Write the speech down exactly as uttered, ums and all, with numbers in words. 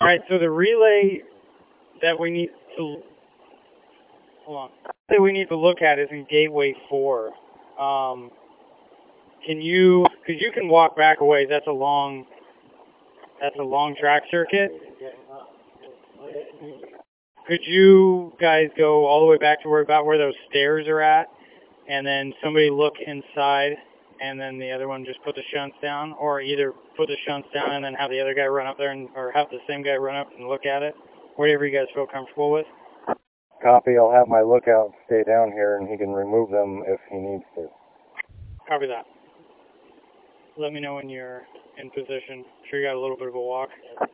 right, so the relay that we need to, hold on, that we need to look at is in Gateway four. Um, can you, because you can walk back a ways, that's a long, that's a long track circuit. Could you guys go all the way back to where, about where those stairs are at, and then somebody look inside, and then the other one just put the shunts down, or either put the shunts down and then have the other guy run up there, and, or have the same guy run up and look at it, whatever you guys feel comfortable with. Copy. I'll have my lookout stay down here, and he can remove them if he needs to. Copy that. Let me know when you're in position. I'm sure you got a little bit of a walk.